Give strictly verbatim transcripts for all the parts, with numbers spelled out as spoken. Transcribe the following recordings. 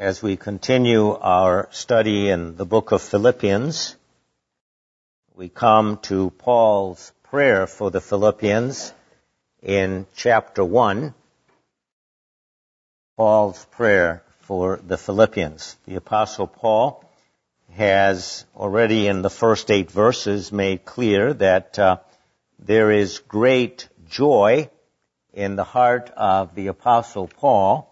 as we continue our study in the book of Philippians, we come to Paul's prayer for the Philippians in chapter one. Paul's prayer for the Philippians. The Apostle Paul has already in the first eight verses made clear that uh, there is great joy in the heart of the Apostle Paul.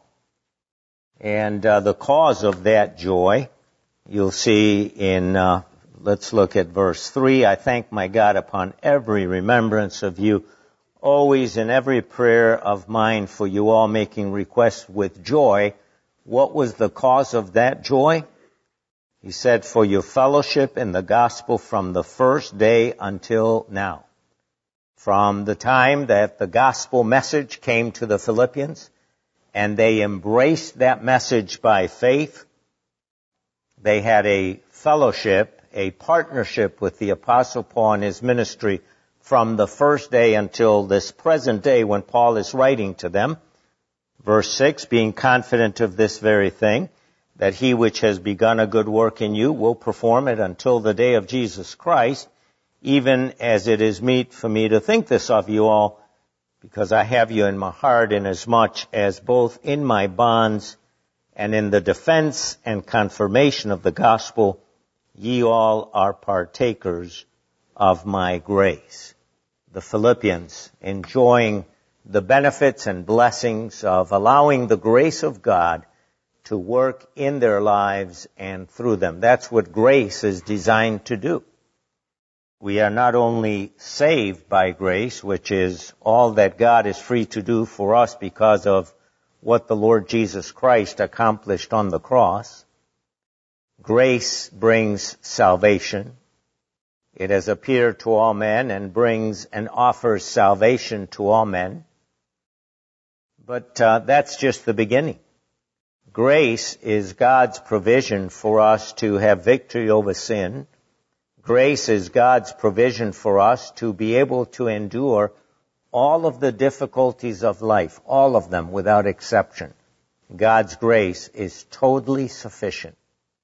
And uh, the cause of that joy, you'll see in, uh, let's look at verse three. I thank my God upon every remembrance of you, always in every prayer of mine for you all, making requests with joy. What was the cause of that joy? He said, for your fellowship in the gospel from the first day until now. From the time that the gospel message came to the Philippians, and they embraced that message by faith, they had a fellowship, a partnership with the Apostle Paul and his ministry from the first day until this present day when Paul is writing to them. Verse six, being confident of this very thing, that he which has begun a good work in you will perform it until the day of Jesus Christ, even as it is meet for me to think this of you all, because I have you in my heart, inasmuch as both in my bonds and in the defense and confirmation of the gospel, ye all are partakers of my grace. The Philippians enjoying the benefits and blessings of allowing the grace of God to work in their lives and through them. That's what grace is designed to do. We are not only saved by grace, which is all that God is free to do for us because of what the Lord Jesus Christ accomplished on the cross. Grace brings salvation. It has appeared to all men and brings and offers salvation to all men. But uh, that's just the beginning. Grace is God's provision for us to have victory over sin. Grace is God's provision for us to be able to endure all of the difficulties of life, all of them without exception. God's grace is totally sufficient.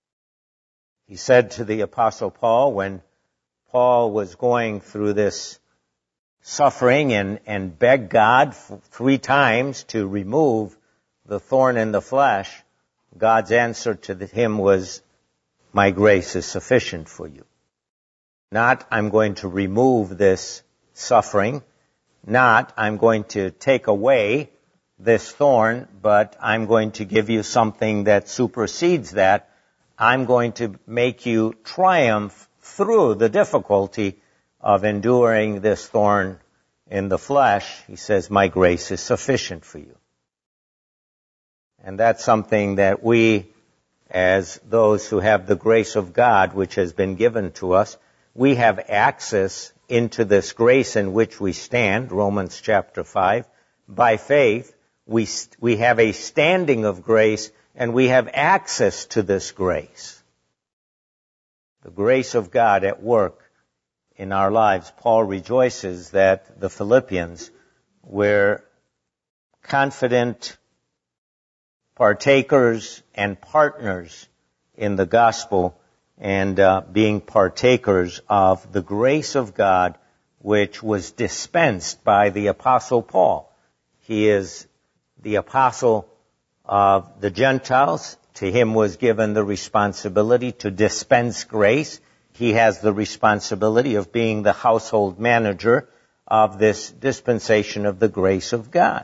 He said to the Apostle Paul, when Paul was going through this suffering and, and begged God three times to remove the thorn in the flesh, God's answer to him was, my grace is sufficient for you. Not, I'm going to remove this suffering. Not, I'm going to take away this thorn, but I'm going to give you something that supersedes that. I'm going to make you triumph through the difficulty of enduring this thorn in the flesh. He says, my grace is sufficient for you. And that's something that we, as those who have the grace of God, which has been given to us, we have access into this grace in which we stand, Romans chapter five. By faith, we we have a standing of grace, and we have access to this grace. The grace of God at work in our lives. Paul rejoices that the Philippians were confident partakers and partners in the gospel, and uh, being partakers of the grace of God which was dispensed by the Apostle Paul. He is the apostle of the Gentiles. To him was given the responsibility to dispense grace. He has the responsibility of being the household manager of this dispensation of the grace of God.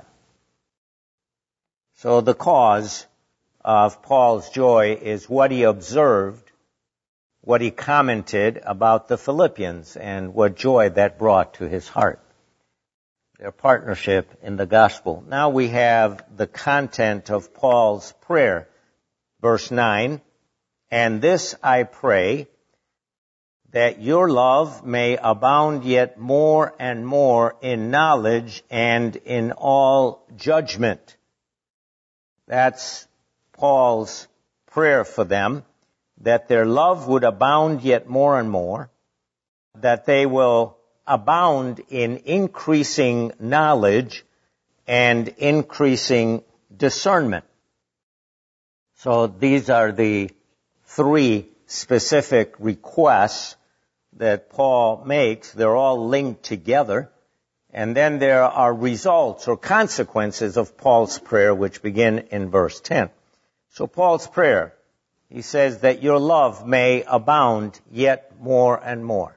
So the cause of Paul's joy is what he observed, what he commented about the Philippians, and what joy that brought to his heart. Their partnership in the gospel. Now we have the content of Paul's prayer. Verse nine, and this I pray, that your love may abound yet more and more in knowledge and in all judgment. That's Paul's prayer for them, that their love would abound yet more and more, that they will abound in increasing knowledge and increasing discernment. So these are the three specific requests that Paul makes. They're all linked together. And then there are results or consequences of Paul's prayer, which begin in verse ten. So Paul's prayer, he says that your love may abound yet more and more.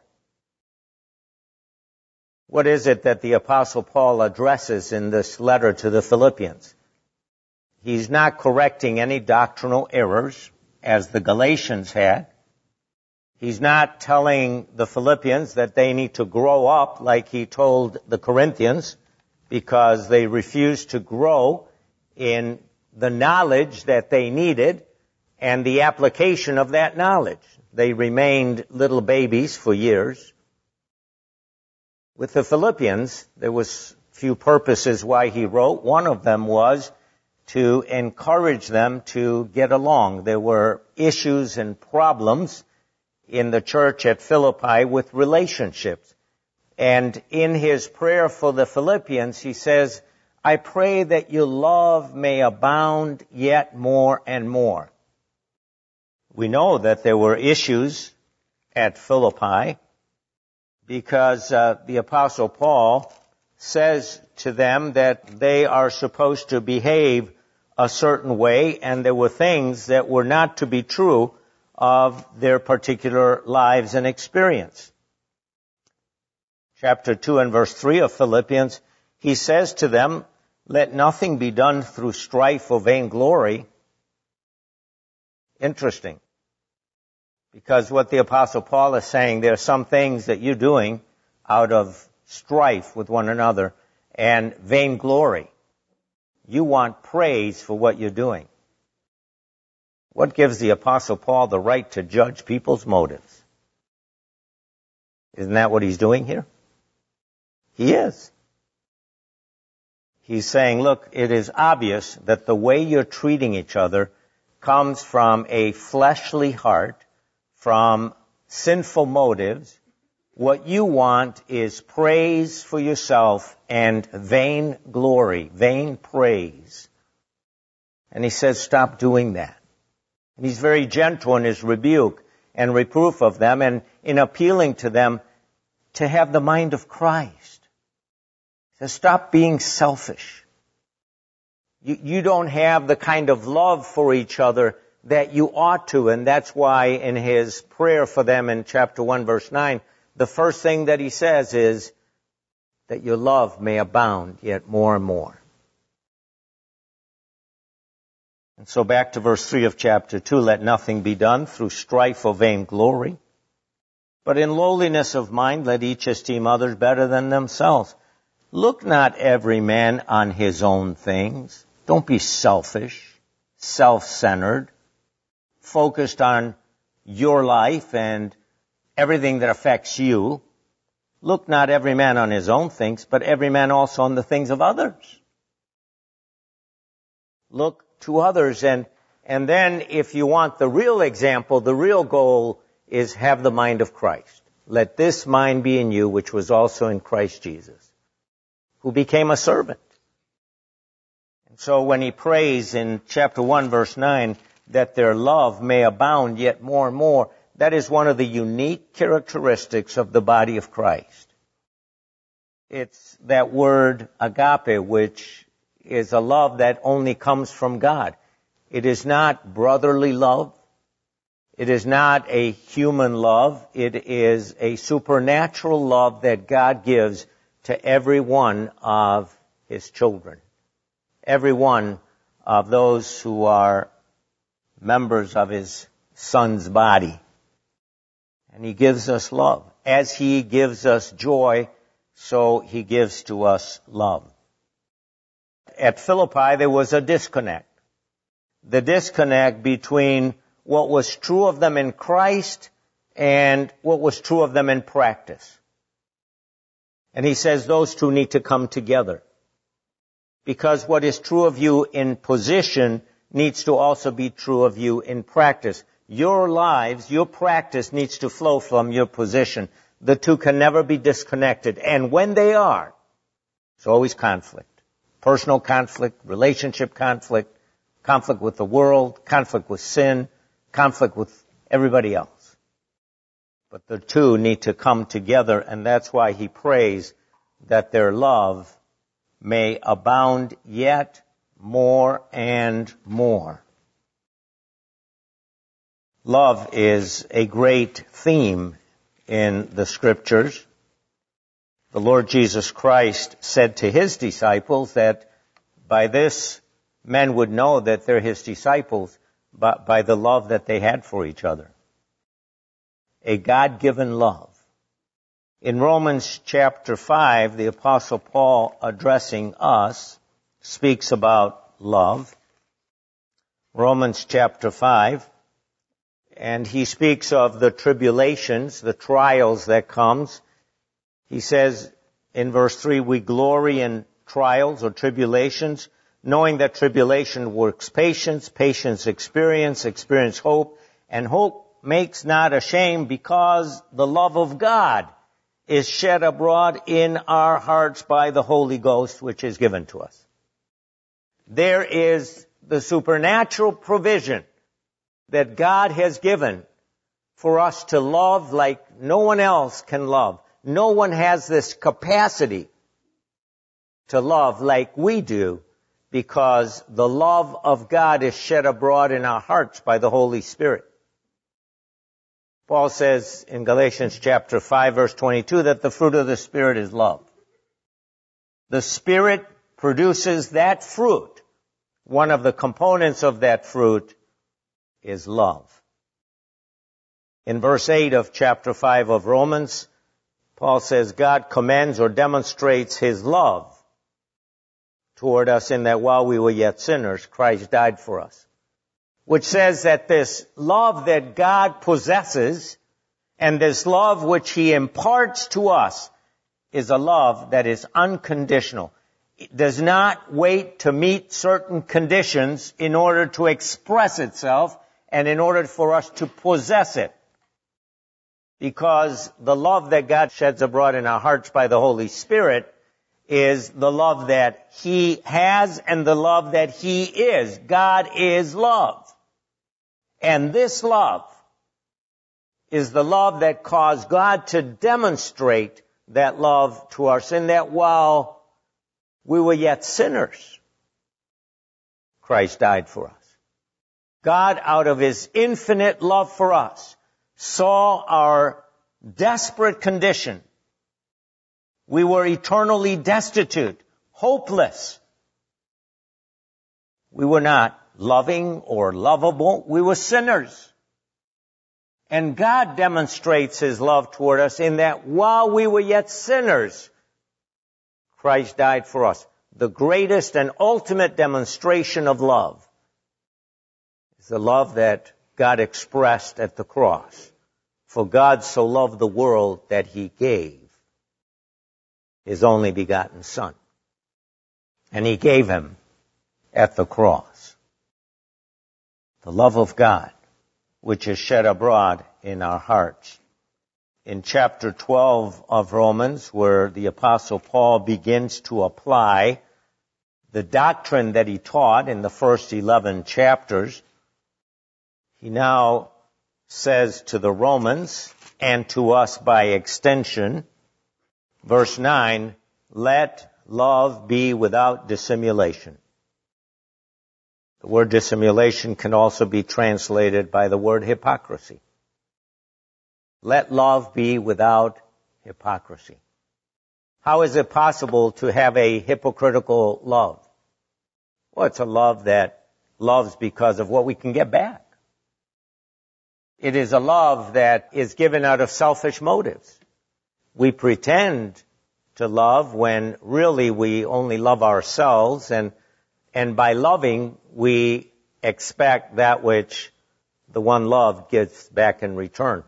What is it that the Apostle Paul addresses in this letter to the Philippians? He's not correcting any doctrinal errors, as the Galatians had. He's not telling the Philippians that they need to grow up like he told the Corinthians, because they refused to grow in the knowledge that they needed and the application of that knowledge. They remained little babies for years. With the Philippians, there was few purposes why he wrote. One of them was to encourage them to get along. There were issues and problems in the church at Philippi with relationships. And in his prayer for the Philippians, he says, I pray that your love may abound yet more and more. We know that there were issues at Philippi because uh, the Apostle Paul says to them that they are supposed to behave a certain way, and there were things that were not to be true of their particular lives and experience. Chapter two and verse three of Philippians, he says to them, let nothing be done through strife or vainglory. Interesting. Because what the Apostle Paul is saying, there are some things that you're doing out of strife with one another and vainglory. You want praise for what you're doing. What gives the Apostle Paul the right to judge people's motives? Isn't that what he's doing here? He is. He's saying, look, it is obvious that the way you're treating each other comes from a fleshly heart, from sinful motives. What you want is praise for yourself and vain glory, vain praise. And he says, stop doing that. And he's very gentle in his rebuke and reproof of them and in appealing to them to have the mind of Christ. He says, stop being selfish. You, you don't have the kind of love for each other that you ought to, and that's why in his prayer for them in chapter one, verse nine, the first thing that he says is that your love may abound yet more and more. And so back to verse three of chapter two, let nothing be done through strife or vainglory, but in lowliness of mind let each esteem others better than themselves. Look not every man on his own things. Don't be selfish, self-centered, focused on your life and everything that affects you. Look not every man on his own things, but every man also on the things of others. Look to others, and and then if you want the real example, the real goal is have the mind of Christ. Let this mind be in you, which was also in Christ Jesus, who became a servant. And so when he prays in chapter one, verse nine, that their love may abound yet more and more, that is one of the unique characteristics of the body of Christ. It's that word agape, which is a love that only comes from God. It is not brotherly love. It is not a human love. It is a supernatural love that God gives to every one of his children. Every one of those who are members of his son's body. And he gives us love. As he gives us joy, so he gives to us love. At Philippi, there was a disconnect. The disconnect between what was true of them in Christ and what was true of them in practice. And he says those two need to come together. Because what is true of you in position needs to also be true of you in practice. Your lives, your practice needs to flow from your position. The two can never be disconnected. And when they are, there's always conflict. Personal conflict, relationship conflict, conflict with the world, conflict with sin, conflict with everybody else. But the two need to come together, and that's why he prays that their love may abound yet more and more. Love is a great theme in the Scriptures. The Lord Jesus Christ said to his disciples that by this men would know that they're his disciples, but by the love that they had for each other. A God-given love. In Romans chapter five, the Apostle Paul, addressing us, speaks about love. Romans chapter five, and he speaks of the tribulations, the trials that comes. He says in verse three, we glory in trials or tribulations, knowing that tribulation works patience, patience experience, experience hope, and hope makes not ashamed, because the love of God is shed abroad in our hearts by the Holy Ghost, which is given to us. There is the supernatural provision that God has given for us to love like no one else can love. No one has this capacity to love like we do, because the love of God is shed abroad in our hearts by the Holy Spirit. Paul says in Galatians chapter five, verse twenty-two, that the fruit of the Spirit is love. The Spirit produces that fruit. One of the components of that fruit is love. In verse eight of chapter five of Romans, Paul says, God commends or demonstrates his love toward us in that while we were yet sinners, Christ died for us. Which says that this love that God possesses and this love which he imparts to us is a love that is unconditional. It does not wait to meet certain conditions in order to express itself and in order for us to possess it. Because the love that God sheds abroad in our hearts by the Holy Spirit is the love that he has and the love that he is. God is love. And this love is the love that caused God to demonstrate that love to us, in that while we were yet sinners, Christ died for us. God, out of his infinite love for us, saw our desperate condition. We were eternally destitute, hopeless. We were not loving or lovable. We were sinners. And God demonstrates his love toward us in that while we were yet sinners, Christ died for us. The greatest and ultimate demonstration of love is the love that God expressed at the cross. For God so loved the world that he gave his only begotten Son. And he gave him at the cross. The love of God, which is shed abroad in our hearts. In chapter twelve of Romans, where the Apostle Paul begins to apply the doctrine that he taught in the first eleven chapters, he now says to the Romans, and to us by extension, verse nine, let love be without dissimulation. The word dissimulation can also be translated by the word hypocrisy. Let love be without hypocrisy. How is it possible to have a hypocritical love? Well, it's a love that loves because of what we can get back. It is a love that is given out of selfish motives. We pretend to love when really we only love ourselves, and and by loving, we expect that which the one loved gets back in return.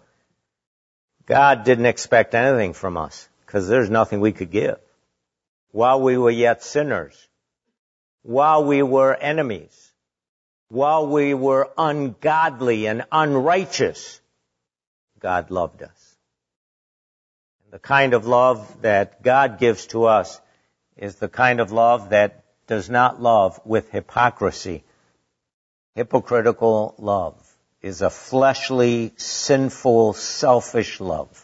God didn't expect anything from us, because there's nothing we could give. While we were yet sinners, while we were enemies, while we were ungodly and unrighteous, God loved us. The kind of love that God gives to us is the kind of love that does not love with hypocrisy, hypocritical love is a fleshly, sinful, selfish love.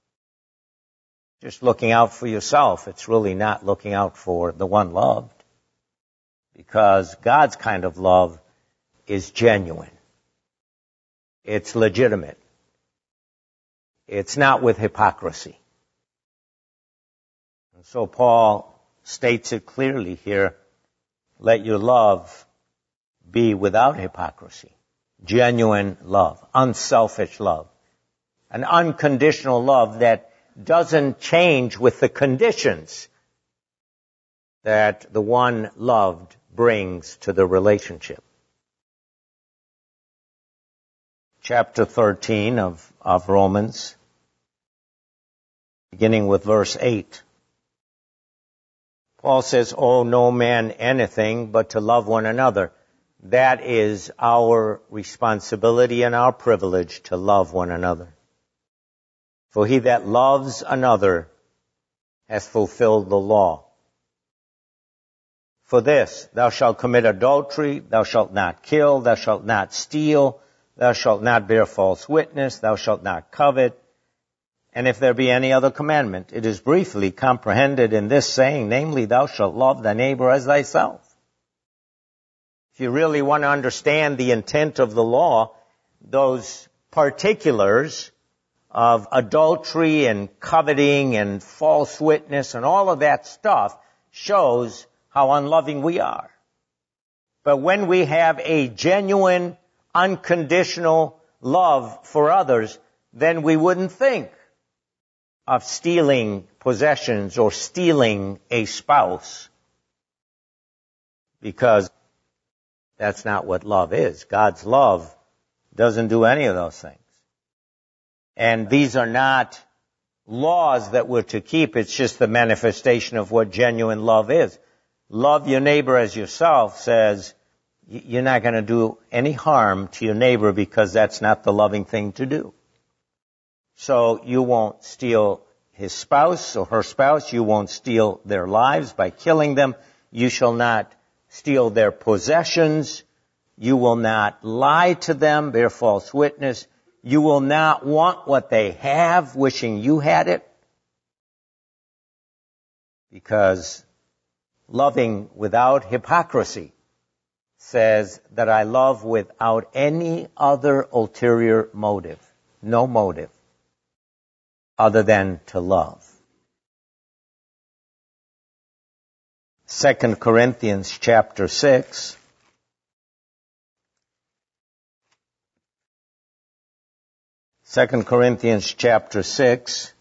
Just looking out for yourself. It's really not looking out for the one loved. Because God's kind of love is genuine. It's legitimate. It's not with hypocrisy. And so Paul states it clearly here, let your love be without hypocrisy. Genuine love, unselfish love, an unconditional love that doesn't change with the conditions that the one loved brings to the relationship. Chapter thirteen of, of Romans, beginning with verse eight. Paul says, owe no man anything but to love one another. That is our responsibility and our privilege to love one another. For he that loves another has fulfilled the law. For this, thou shalt commit adultery, thou shalt not kill, thou shalt not steal, thou shalt not bear false witness, thou shalt not covet. And if there be any other commandment, it is briefly comprehended in this saying, namely, thou shalt love thy neighbor as thyself. If you really want to understand the intent of the law, those particulars of adultery and coveting and false witness and all of that stuff shows how unloving we are. But when we have a genuine, unconditional love for others, then we wouldn't think of stealing possessions or stealing a spouse, because that's not what love is. God's love doesn't do any of those things. And these are not laws that we're to keep. It's just the manifestation of what genuine love is. Love your neighbor as yourself says you're not going to do any harm to your neighbor because that's not the loving thing to do. So you won't steal his spouse or her spouse. You won't steal their lives by killing them. You shall not steal their possessions. You will not lie to them, bear false witness. You will not want what they have, wishing you had it. Because loving without hypocrisy says that I love without any other ulterior motive. No motive other than to love. Second Corinthians chapter six. Second Corinthians chapter six.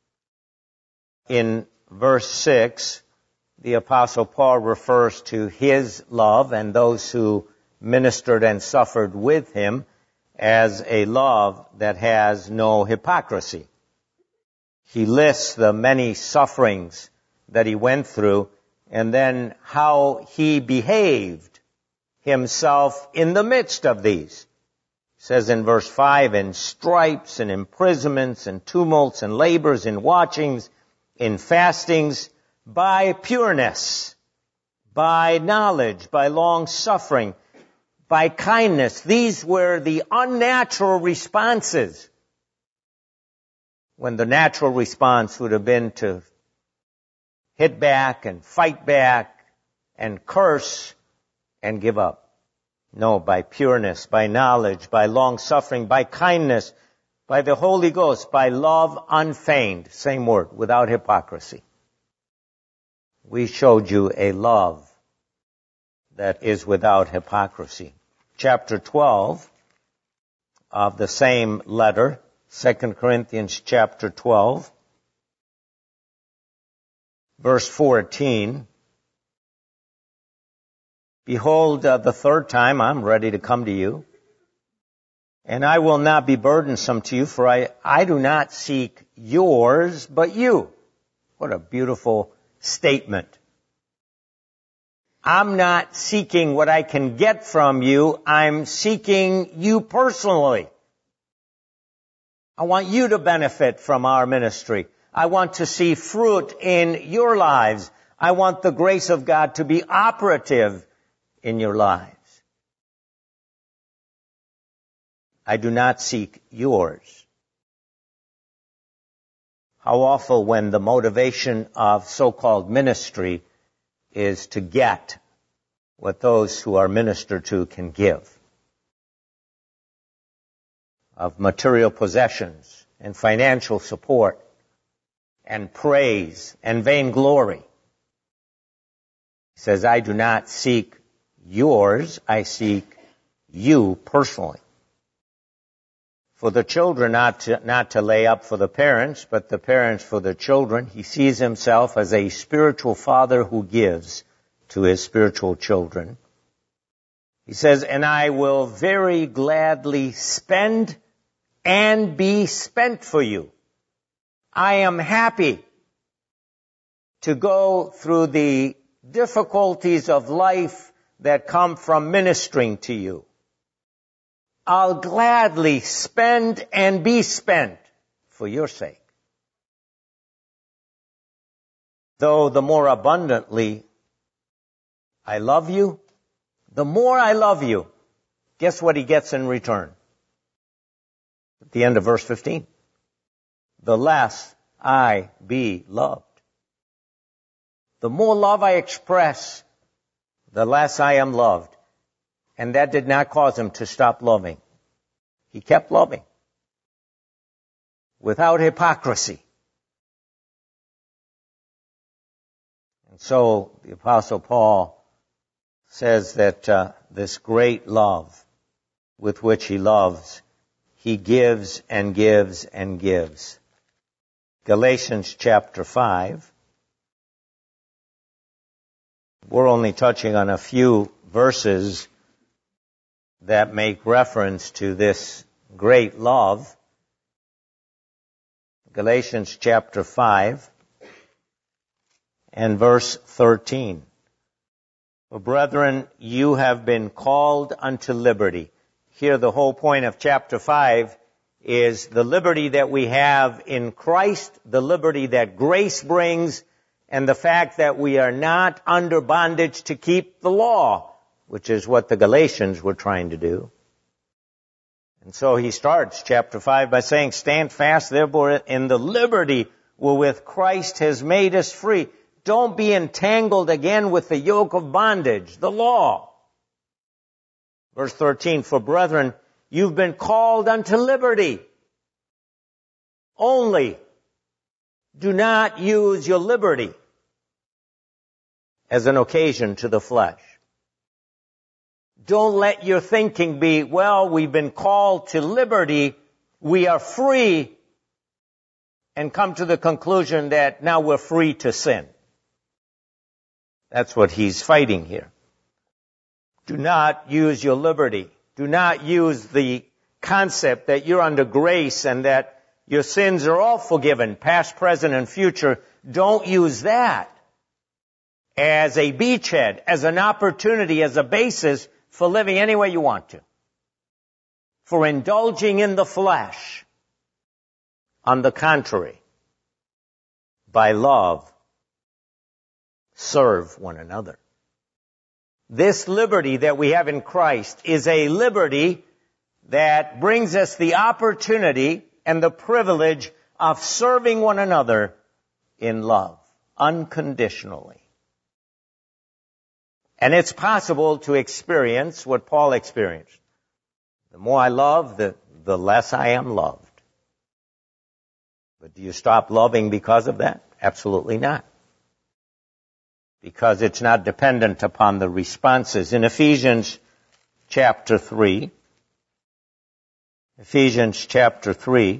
In verse six, the Apostle Paul refers to his love and those who ministered and suffered with him as a love that has no hypocrisy. He lists the many sufferings that he went through and then how he behaved himself in the midst of these. It says in verse five, in stripes and imprisonments and tumults and labors and watchings, in fastings, by pureness, by knowledge, by long suffering, by kindness. These were the unnatural responses, when the natural response would have been to hit back and fight back and curse and give up. No, by pureness, by knowledge, by long suffering, by kindness, by the Holy Ghost, by love unfeigned, same word, without hypocrisy. We showed you a love that is without hypocrisy. Chapter twelve of the same letter, Second Corinthians chapter twelve, verse fourteen. Behold, uh, the third time I'm ready to come to you, and I will not be burdensome to you, for I, I do not seek yours, but you. What a beautiful statement. I'm not seeking what I can get from you. I'm seeking you personally. I want you to benefit from our ministry. I want to see fruit in your lives. I want the grace of God to be operative in your lives. I do not seek yours. How awful when the motivation of so-called ministry is to get what those who are ministered to can give, of material possessions and financial support and praise and vainglory. He says, I do not seek yours, I seek you personally. For the children not to, not to lay up for the parents, but the parents for the children. He sees himself as a spiritual father who gives to his spiritual children. He says, and I will very gladly spend and be spent for you. I am happy to go through the difficulties of life that come from ministering to you. I'll gladly spend and be spent for your sake. Though the more abundantly I love you, the more I love you, guess what he gets in return? At the end of verse fifteen. The less I be loved. The more love I express, the less I am loved. And that did not cause him to stop loving. He kept loving. Without hypocrisy. And so the Apostle Paul says that uh, this great love with which he loves, he gives and gives and gives. Galatians chapter five. We're only touching on a few verses that make reference to this great love. Galatians chapter five and verse thirteen. For brethren, you have been called unto liberty. Here the whole point of chapter five is the liberty that we have in Christ, the liberty that grace brings, and the fact that we are not under bondage to keep the law, which is what the Galatians were trying to do. And so he starts chapter five by saying, stand fast therefore in the liberty wherewith Christ has made us free. Don't be entangled again with the yoke of bondage, the law. Verse thirteen, for brethren, you've been called unto liberty. Only do not use your liberty as an occasion to the flesh. Don't let your thinking be, well, we've been called to liberty, we are free, and come to the conclusion that now we're free to sin. That's what he's fighting here. Do not use your liberty. Do not use the concept that you're under grace and that your sins are all forgiven, past, present, and future. Don't use that as a beachhead, as an opportunity, as a basis for living any way you want to. For indulging in the flesh. On the contrary, by love, serve one another. This liberty that we have in Christ is a liberty that brings us the opportunity and the privilege of serving one another in love, unconditionally. And it's possible to experience what Paul experienced. The more I love, the, the less I am loved. But do you stop loving because of that? Absolutely not. Because it's not dependent upon the responses. In Ephesians chapter three, Ephesians chapter three,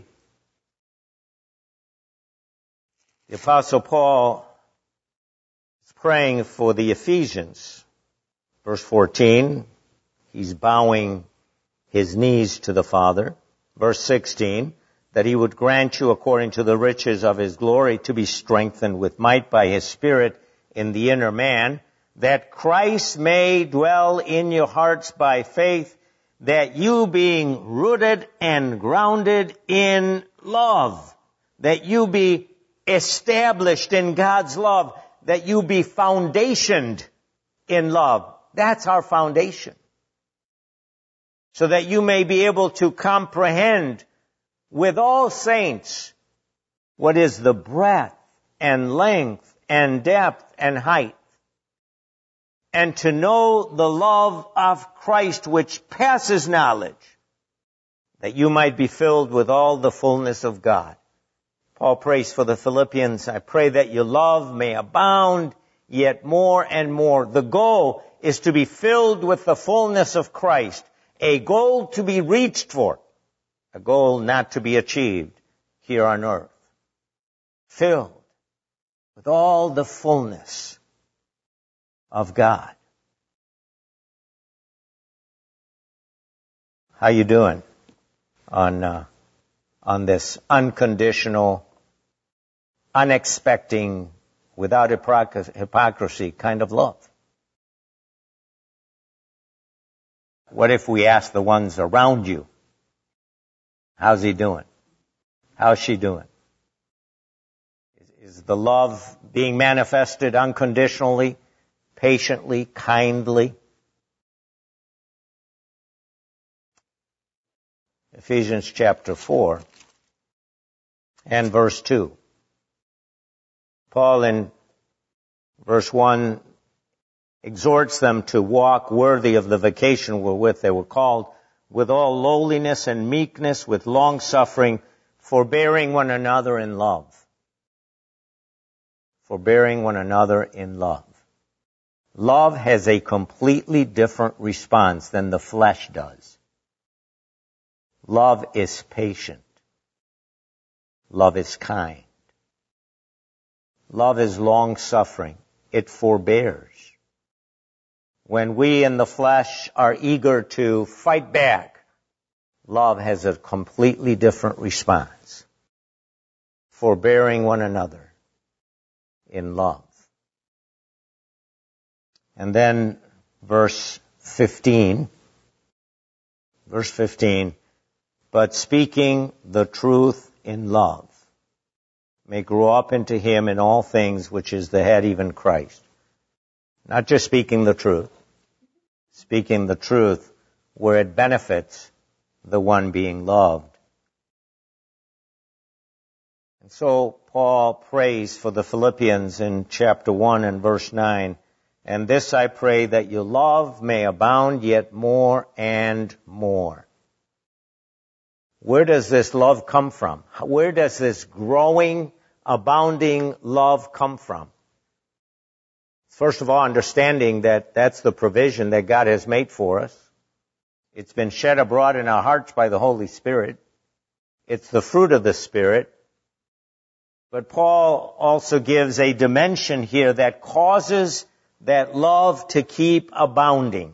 the Apostle Paul is praying for the Ephesians. Verse fourteen, he's bowing his knees to the Father. Verse sixteen, that he would grant you according to the riches of his glory to be strengthened with might by his Spirit in the inner man, that Christ may dwell in your hearts by faith, that you being rooted and grounded in love, that you be established in God's love, that you be foundationed in love. That's our foundation. so that you may be able to comprehend with all saints what is the breadth and length and depth and height, and to know the love of Christ which passes knowledge, that you might be filled with all the fullness of God. Paul prays for the Philippians. I pray that your love may abound yet more and more. The goal is to be filled with the fullness of Christ, a goal to be reached for, a goal not to be achieved here on earth. Filled with all the fullness of God. How you doing on uh, on this unconditional, unexpecting, without hypocrisy kind of love? What if we ask the ones around you, how's he doing? How's she doing? Is, is the love being manifested unconditionally, patiently, kindly? Ephesians chapter four and verse two. Paul in verse one exhorts them to walk worthy of the vocation wherewith they were called, with all lowliness and meekness, with long suffering, forbearing one another in love. Forbearing one another in love. Love has a completely different response than the flesh does. Love is patient. Love is kind. Love is long-suffering. It forbears. When we in the flesh are eager to fight back, love has a completely different response. Forbearing one another in love. And then verse fifteen. Verse fifteen. But speaking the truth in love may grow up into him in all things, which is the head, even Christ. Not just speaking the truth, speaking the truth where it benefits the one being loved. And so Paul prays for the Philippians in chapter one and verse nine, and this I pray, that your love may abound yet more and more. Where does this love come from? Where does this growing, abounding love come from? First of all, understanding that that's the provision that God has made for us. It's been shed abroad in our hearts by the Holy Spirit. It's the fruit of the Spirit. But Paul also gives a dimension here that causes that love to keep abounding.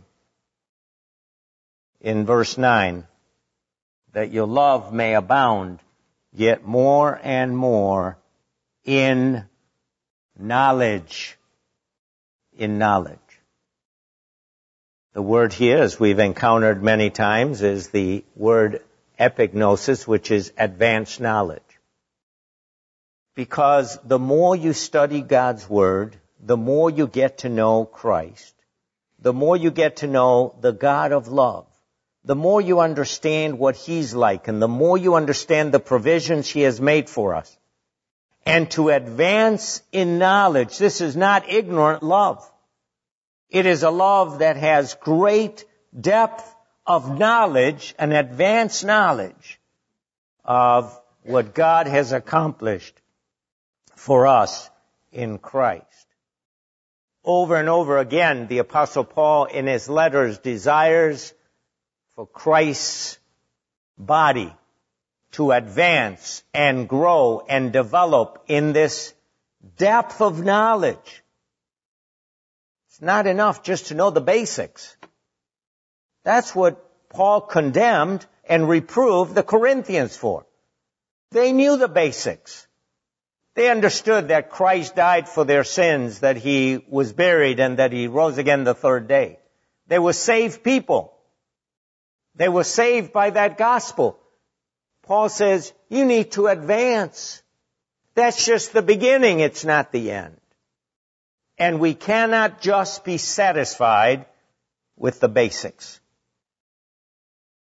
In verse nine, that your love may abound yet more and more in knowledge. In knowledge. The word here, as we've encountered many times, is the word epignosis, which is advanced knowledge. Because the more you study God's Word, the more you get to know Christ, the more you get to know the God of love, the more you understand what He's like, and the more you understand the provisions He has made for us. And to advance in knowledge, this is not ignorant love. It is a love that has great depth of knowledge, an advanced knowledge of what God has accomplished for us in Christ. Over and over again, the Apostle Paul in his letters desires for Christ's body to advance and grow and develop in this depth of knowledge. It's not enough just to know the basics. That's what Paul condemned and reproved the Corinthians for. They knew the basics. They understood that Christ died for their sins, that He was buried, and that He rose again the third day. They were saved people. They were saved by that gospel. Paul says, you need to advance. That's just the beginning. It's not the end. And we cannot just be satisfied with the basics.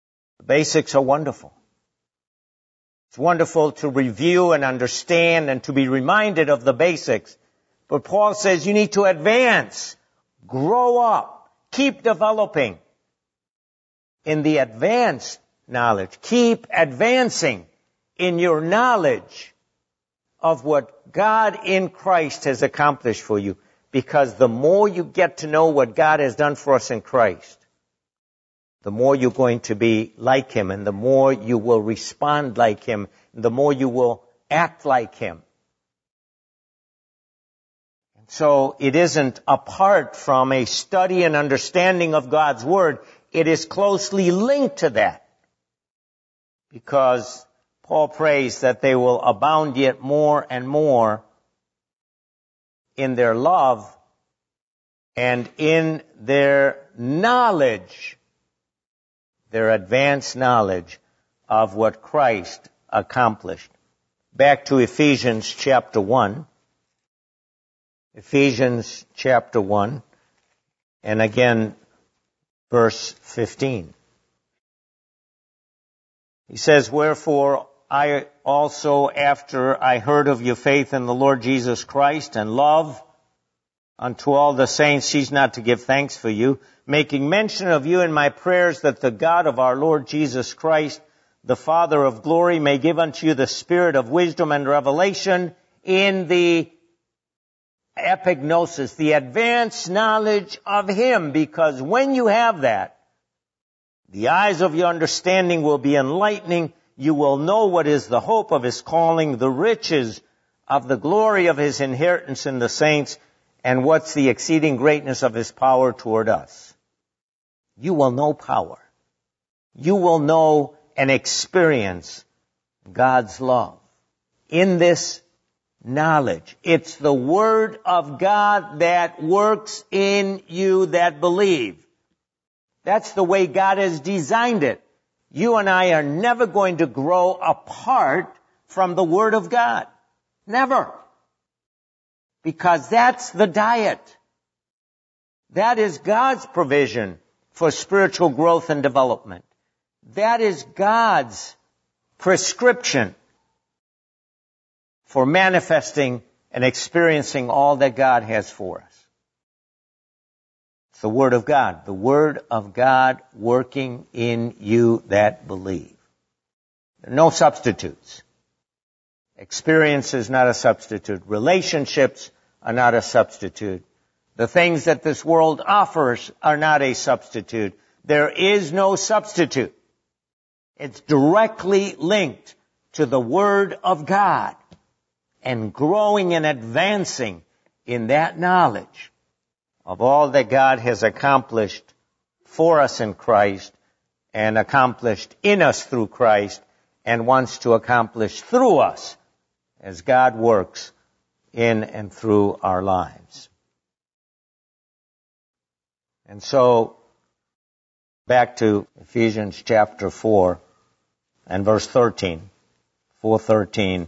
The basics are wonderful. It's wonderful to review and understand and to be reminded of the basics. But Paul says you need to advance, grow up, keep developing in the advanced knowledge. Keep advancing in your knowledge of what God in Christ has accomplished for you. Because the more you get to know what God has done for us in Christ, the more you're going to be like Him, and the more you will respond like Him, and the more you will act like Him. And so it isn't apart from a study and understanding of God's Word. It is closely linked to that. Because Paul prays that they will abound yet more and more in their love and in their knowledge, their advanced knowledge of what Christ accomplished. Back to Ephesians chapter one. Ephesians chapter one. And again, verse fifteen. He says, "Wherefore I also, after I heard of your faith in the Lord Jesus Christ and love unto all the saints, cease not to give thanks for you, making mention of you in my prayers, that the God of our Lord Jesus Christ, the Father of glory, may give unto you the spirit of wisdom and revelation in the epignosis, the advanced knowledge of Him." Because when you have that, the eyes of your understanding will be enlightening. You will know what is the hope of His calling, the riches of the glory of His inheritance in the saints, and what's the exceeding greatness of His power toward us. You will know power. You will know and experience God's love in this knowledge. It's the Word of God that works in you that believe. That's the way God has designed it. You and I are never going to grow apart from the Word of God. Never. Because that's the diet. That is God's provision for spiritual growth and development. That is God's prescription for manifesting and experiencing all that God has for us. It's the Word of God. The Word of God working in you that believe. There are no substitutes. Experience is not a substitute. Relationships are not a substitute. The things that this world offers are not a substitute. There is no substitute. It's directly linked to the Word of God and growing and advancing in that knowledge of all that God has accomplished for us in Christ and accomplished in us through Christ and wants to accomplish through us as God works in and through our lives. And so, back to Ephesians chapter four and verse thirteen, four thirteen.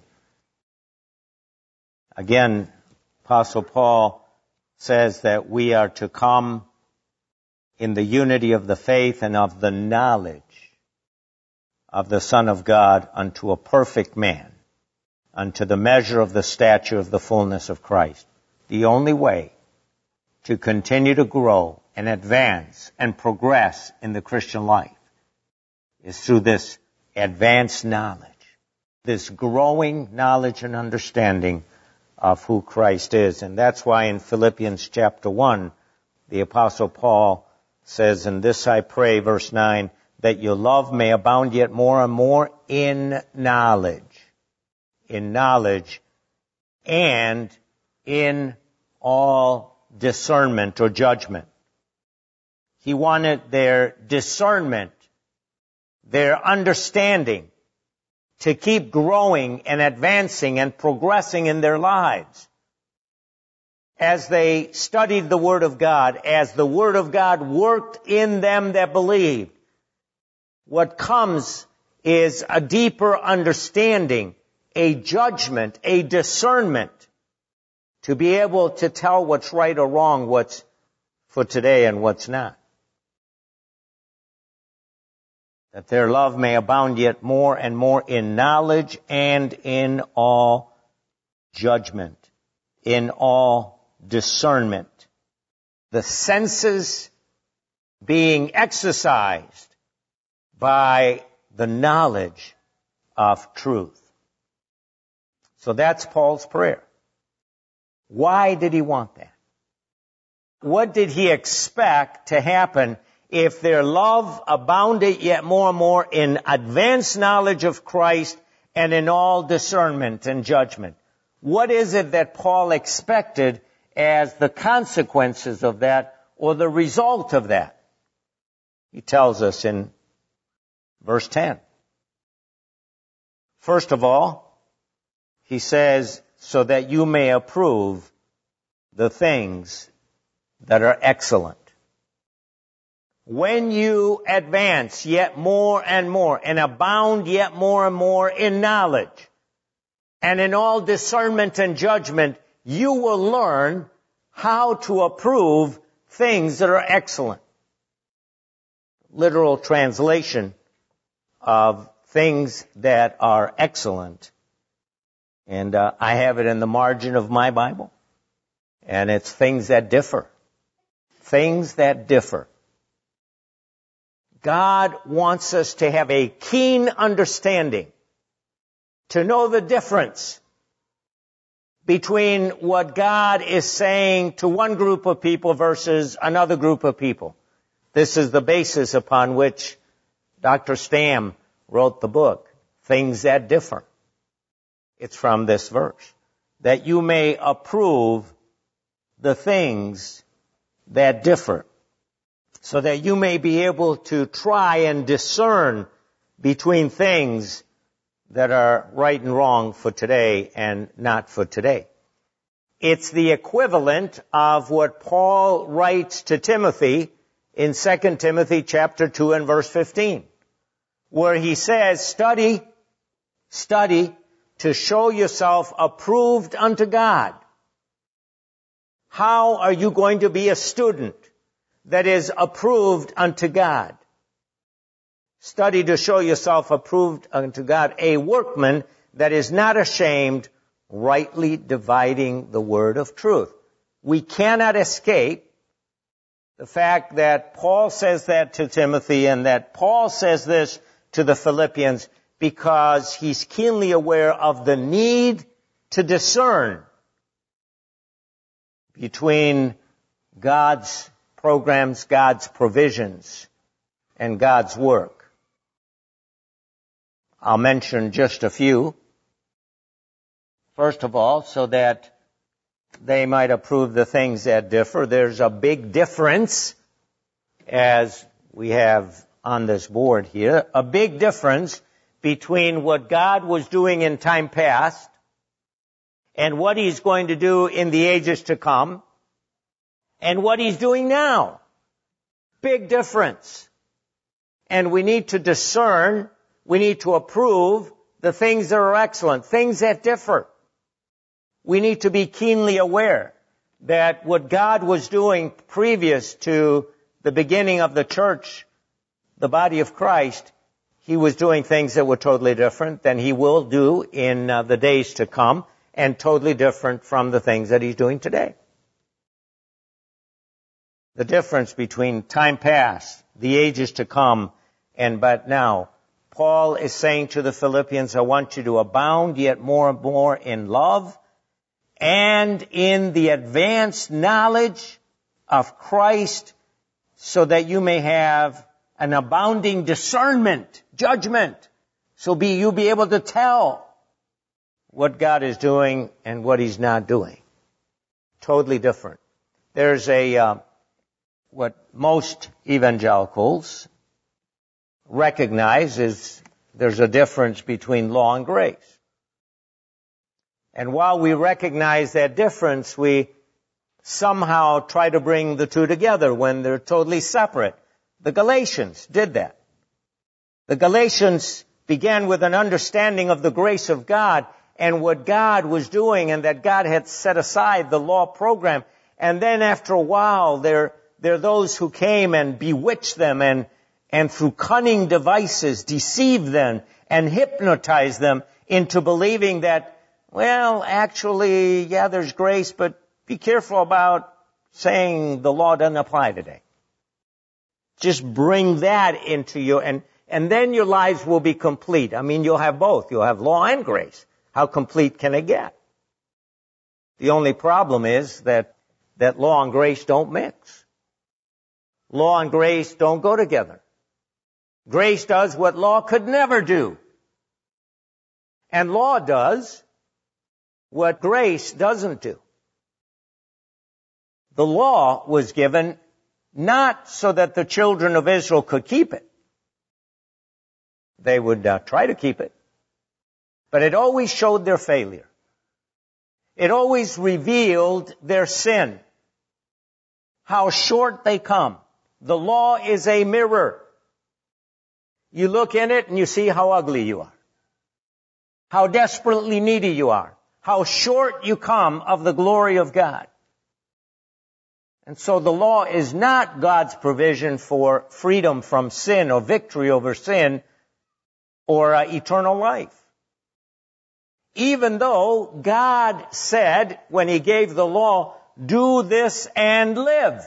Again, Apostle Paul says that we are to come in the unity of the faith and of the knowledge of the Son of God unto a perfect man, unto the measure of the stature of the fullness of Christ. The only way to continue to grow and advance and progress in the Christian life is through this advanced knowledge, this growing knowledge and understanding of who Christ is. And that's why in Philippians chapter one, the Apostle Paul says, "And this I pray," verse nine, "that your love may abound yet more and more in knowledge." In knowledge and in all discernment or judgment. He wanted their discernment, their understanding, to keep growing and advancing and progressing in their lives. As they studied the Word of God, as the Word of God worked in them that believed, what comes is a deeper understanding, a judgment, a discernment, to be able to tell what's right or wrong, what's for today and what's not. that their love may abound yet more and more in knowledge and in all judgment, in all discernment. The senses being exercised by the knowledge of truth. So that's Paul's prayer. Why did he want that? What did he expect to happen if their love abounded yet more and more in advanced knowledge of Christ and in all discernment and judgment? What is it that Paul expected as the consequences of that or the result of that? He tells us in verse ten. First of all, he says, so that you may approve the things that are excellent. When you advance yet more and more and abound yet more and more in knowledge and in all discernment and judgment, you will learn how to approve things that are excellent. Literal translation of things that are excellent. And uh, I have it in the margin of my Bible. And it's things that differ. Things that differ. God wants us to have a keen understanding, to know the difference between what God is saying to one group of people versus another group of people. This is the basis upon which Doctor Stam wrote the book, Things That Differ. It's from this verse. That you may approve the things that differ, so that you may be able to try and discern between things that are right and wrong for today and not for today. It's the equivalent of what Paul writes to Timothy in Second Timothy chapter two and verse fifteen, where he says, study, study to show yourself approved unto God. How are you going to be a student that is approved unto God? Study to show yourself approved unto God, a workman that is not ashamed, rightly dividing the word of truth. We cannot escape the fact that Paul says that to Timothy and that Paul says this to the Philippians because he's keenly aware of the need to discern between God's programs, God's provisions, and God's work. I'll mention just a few. First of all, so that they might approve the things that differ. There's a big difference, as we have on this board here, a big difference between what God was doing in time past and what He's going to do in the ages to come and what He's doing now. Big difference. And we need to discern, we need to approve the things that are excellent, things that differ. We need to be keenly aware that what God was doing previous to the beginning of the church, the body of Christ, He was doing things that were totally different than He will do in uh, the days to come, and totally different from the things that He's doing today. The difference between time past, the ages to come, and but now. Paul is saying to the Philippians, I want you to abound yet more and more in love and in the advanced knowledge of Christ, so that you may have an abounding discernment, judgment. So be you be able to tell what God is doing and what He's not doing. Totally different. There's a, uh, what most evangelicals recognize is there's a difference between law and grace. And while we recognize that difference, we somehow try to bring the two together when they're totally separate. The Galatians did that. The Galatians began with an understanding of the grace of God and what God was doing, and that God had set aside the law program. And then after a while, there, there are those who came and bewitched them and, and through cunning devices deceive them and hypnotize them into believing that, well, actually, yeah, there's grace, but be careful about saying the law doesn't apply today. Just bring that into you, and, and then your lives will be complete. I mean, you'll have both. You'll have law and grace. How complete can it get? The only problem is that, that law and grace don't mix. Law and grace don't go together. Grace does what law could never do. And law does what grace doesn't do. The law was given not so that the children of Israel could keep it. They would uh, try to keep it. But it always showed their failure. It always revealed their sin. How short they come. The law is a mirror. You look in it and you see how ugly you are. How desperately needy you are. How short you come of the glory of God. And so the law is not God's provision for freedom from sin or victory over sin or uh, eternal life. Even though God said when He gave the law, do this and live.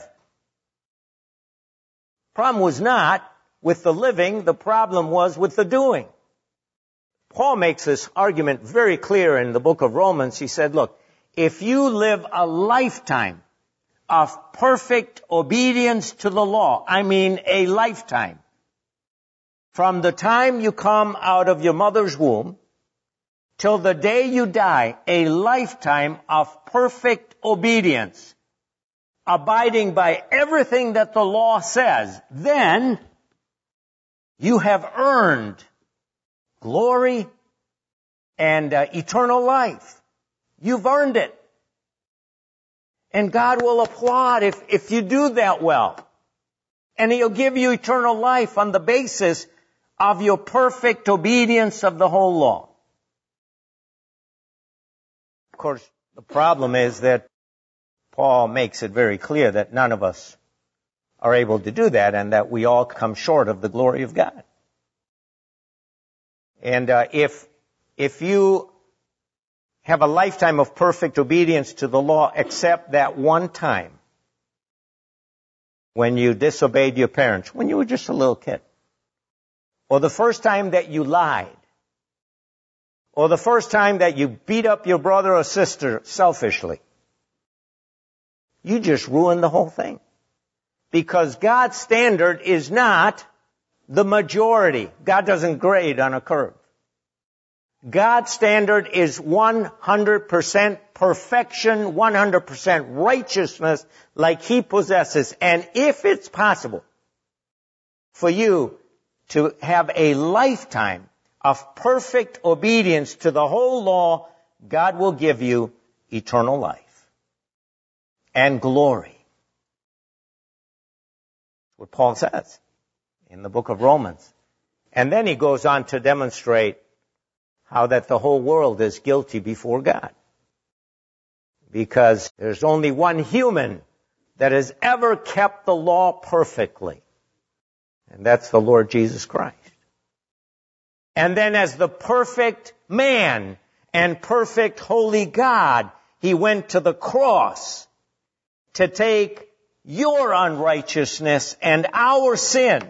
Problem was not with the living, the problem was with the doing. Paul makes this argument very clear in the book of Romans. He said, look, if you live a lifetime of perfect obedience to the law, I mean a lifetime, from the time you come out of your mother's womb till the day you die, a lifetime of perfect obedience, abiding by everything that the law says, then you have earned glory and uh, eternal life. You've earned it. And God will applaud if, if you do that well. And He'll give you eternal life on the basis of your perfect obedience of the whole law. Of course, the problem is that Paul makes it very clear that none of us are able to do that and that we all come short of the glory of God. And uh, if if you have a lifetime of perfect obedience to the law except that one time when you disobeyed your parents, when you were just a little kid, or the first time that you lied, or the first time that you beat up your brother or sister selfishly, you just ruined the whole thing. Because God's standard is not the majority. God doesn't grade on a curve. God's standard is one hundred percent perfection, one hundred percent righteousness like He possesses. And if it's possible for you to have a lifetime of perfect obedience to the whole law, God will give you eternal life and glory. That's what Paul says in the book of Romans. And then he goes on to demonstrate how that the whole world is guilty before God. Because there's only one human that has ever kept the law perfectly. And that's the Lord Jesus Christ. And then as the perfect man and perfect holy God, He went to the cross to take your unrighteousness and our sin.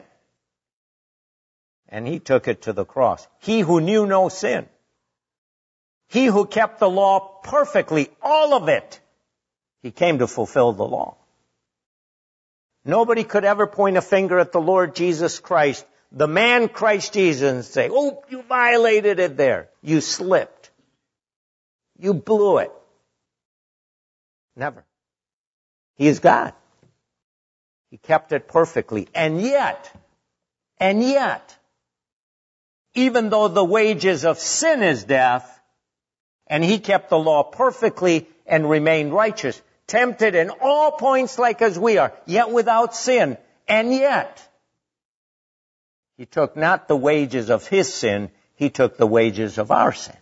And He took it to the cross. He who knew no sin. He who kept the law perfectly, all of it. He came to fulfill the law. Nobody could ever point a finger at the Lord Jesus Christ, the man Christ Jesus, and say, oh, you violated it there. You slipped. You blew it. Never. He is God. He kept it perfectly. And yet, and yet, even though the wages of sin is death, and He kept the law perfectly and remained righteous, tempted in all points like as we are, yet without sin, and yet, He took not the wages of His sin, He took the wages of our sin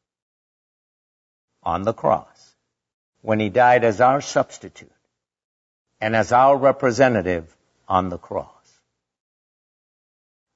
on the cross, when He died as our substitute and as our representative on the cross.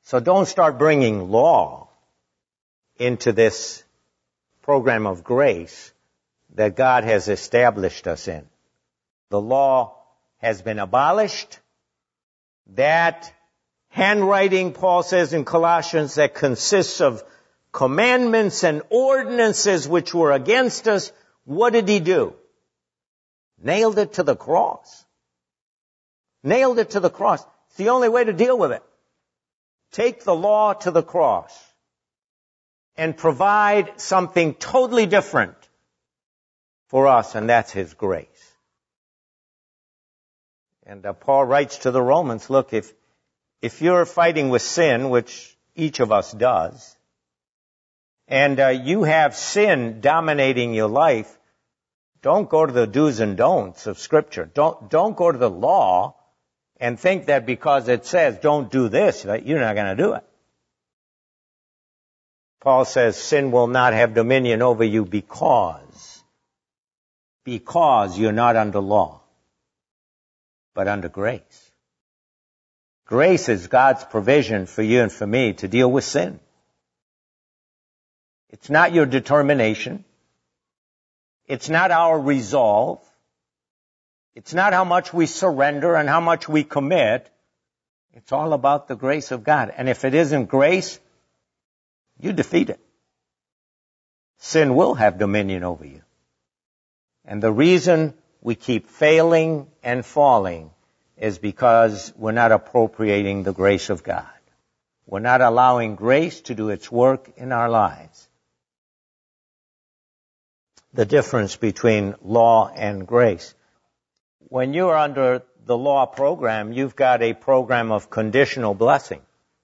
So don't start bringing law into this program of grace that God has established us in. The law has been abolished. That handwriting, Paul says in Colossians, that consists of commandments and ordinances which were against us, what did he do? Nailed it to the cross. Nailed it to the cross. It's the only way to deal with it. Take the law to the cross and provide something totally different for us, and that's his grace. And uh, Paul writes to the Romans, look, if if you're fighting with sin, which each of us does, and uh, you have sin dominating your life, don't go to the do's and don'ts of Scripture. Don't don't go to the law and think that because it says don't do this, that you're not going to do it. Paul says sin will not have dominion over you because, because you're not under law, but under grace. Grace is God's provision for you and for me to deal with sin. It's not your determination. It's not our resolve. It's not how much we surrender and how much we commit. It's all about the grace of God. And if it isn't grace, you defeat it. Sin will have dominion over you. And the reason we keep failing and falling is because we're not appropriating the grace of God. We're not allowing grace to do its work in our lives. The difference between law and grace. When you're under the law program, you've got a program of conditional blessing.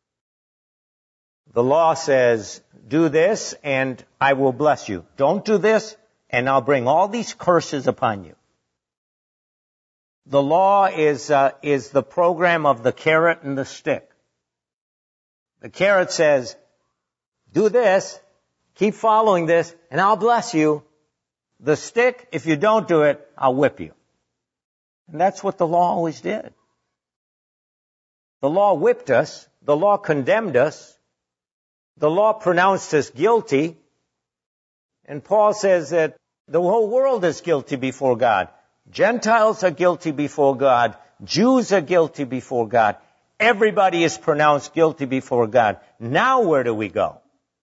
The law says, do this and I will bless you. Don't do this and I'll bring all these curses upon you. The law is uh, is the program of the carrot and the stick. The carrot says, do this, keep following this, and I'll bless you. The stick, if you don't do it, I'll whip you. And that's what the law always did. The law whipped us. The law condemned us. The law pronounced us guilty. And Paul says that the whole world is guilty before God. Gentiles are guilty before God. Jews are guilty before God. Everybody is pronounced guilty before God. Now where do we go?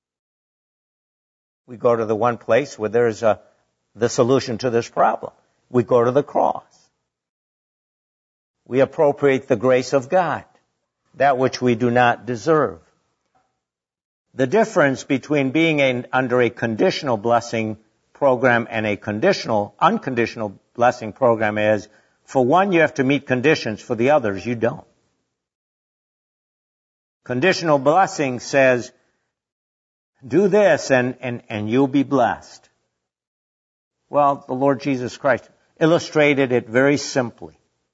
We go to the one place where there's a, the solution to this problem. We go to the cross. We appropriate the grace of God, that which we do not deserve. The difference between being a, under a conditional blessing program and a conditional, unconditional blessing program is, for one, you have to meet conditions. For the others, you don't. Conditional blessing says, do this and, and, and you'll be blessed. Well, the Lord Jesus Christ illustrated it very simply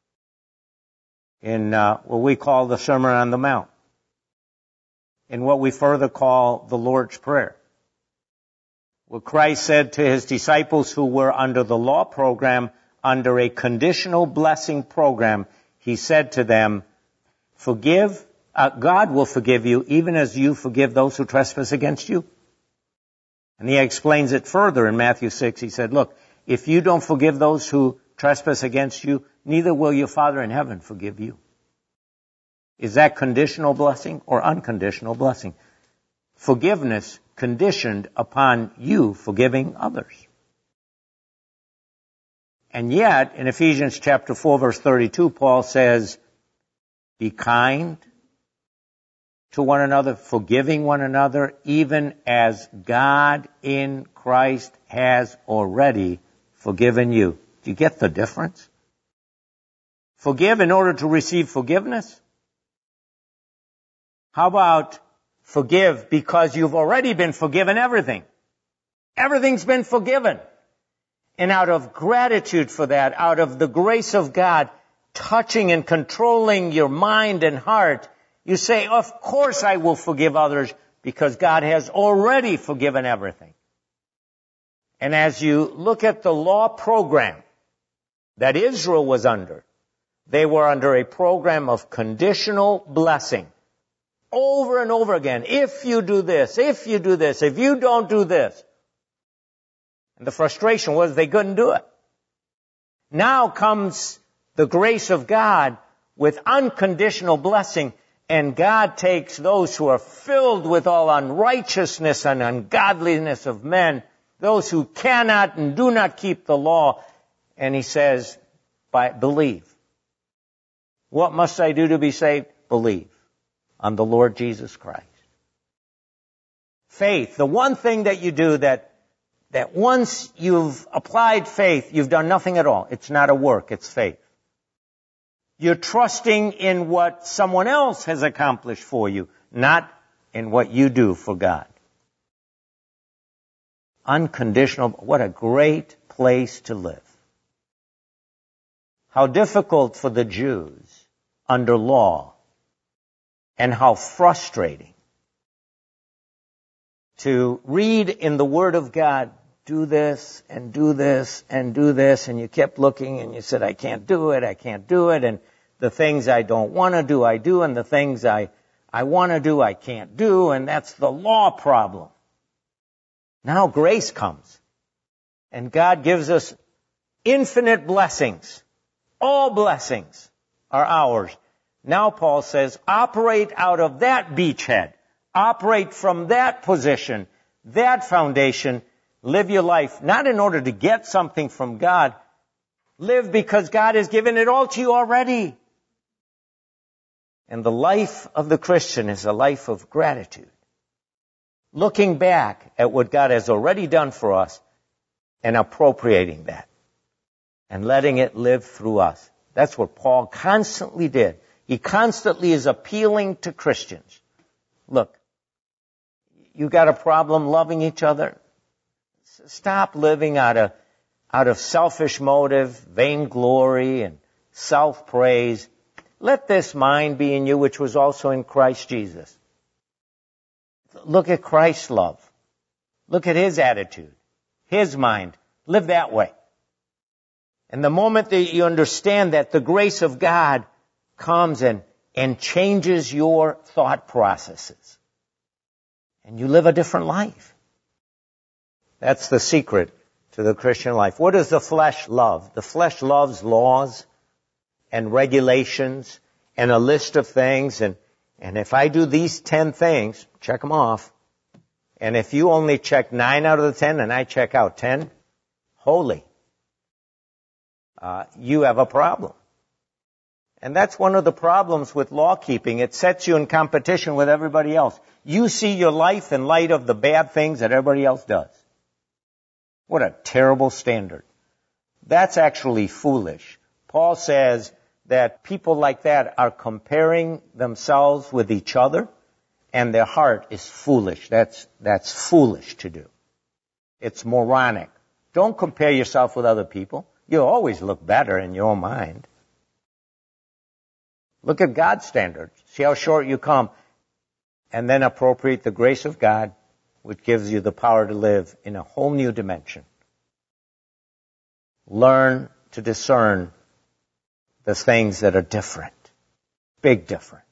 in uh, what we call the Sermon on the Mount, in what we further call the Lord's Prayer. Where Christ said to his disciples who were under the law program, under a conditional blessing program, he said to them, forgive, uh, God will forgive you even as you forgive those who trespass against you. And he explains it further in Matthew six. He said, look, if you don't forgive those who trespass against you, neither will your Father in heaven forgive you. Is that conditional blessing or unconditional blessing? Forgiveness conditioned upon you forgiving others. And yet, in Ephesians chapter four, verse thirty-two, Paul says, be kind to one another, forgiving one another, even as God in Christ has already forgiven you. Do you get the difference? Forgive in order to receive forgiveness? How about forgive because you've already been forgiven everything? Everything's been forgiven. And out of gratitude for that, out of the grace of God touching and controlling your mind and heart, you say, of course I will forgive others because God has already forgiven everything. And as you look at the law program that Israel was under, they were under a program of conditional blessing. over and over again. If you do this, if you do this, if you don't do this. And the frustration was they couldn't do it. Now comes the grace of God with unconditional blessing, and God takes those who are filled with all unrighteousness and ungodliness of men, those who cannot and do not keep the law, and he says, by believe. What must I do to be saved? Believe on the Lord Jesus Christ. Faith, the one thing that you do that, that once you've applied faith, you've done nothing at all. It's not a work, it's faith. You're trusting in what someone else has accomplished for you, not in what you do for God. Unconditional, what a great place to live. How difficult for the Jews under law, and how frustrating to read in the Word of God, do this and do this and do this, and you kept looking and you said, I can't do it, I can't do it, and the things I don't want to do, I do, and the things I, I want to do, I can't do, and that's the law problem. Now grace comes, and God gives us infinite blessings. All blessings are ours. Now Paul says, operate out of that beachhead. Operate from that position, that foundation. Live your life, not in order to get something from God. Live because God has given it all to you already. And the life of the Christian is a life of gratitude. Looking back at what God has already done for us and appropriating that and letting it live through us. That's what Paul constantly did. He constantly is appealing to Christians. Look, you got a problem loving each other? Stop living out of, out of selfish motive, vainglory, and self-praise. Let this mind be in you, which was also in Christ Jesus. Look at Christ's love. Look at his attitude, his mind. Live that way. And the moment that you understand that, the grace of God comes and, and changes your thought processes. And you live a different life. That's the secret to the Christian life. What does the flesh love? The flesh loves laws and regulations and a list of things. And, and if I do these ten things, check them off. And if you only check nine out of the ten and I check out ten, holy, uh, you have a problem. And that's one of the problems with law keeping. It sets you in competition with everybody else. You see your life in light of the bad things that everybody else does. What a terrible standard. That's actually foolish. Paul says that people like that are comparing themselves with each other, and their heart is foolish. That's, that's foolish to do. It's moronic. Don't compare yourself with other people. You'll always look better in your mind. Look at God's standards. See how short you come. And then appropriate the grace of God, which gives you the power to live in a whole new dimension. Learn to discern the things that are different. Big difference.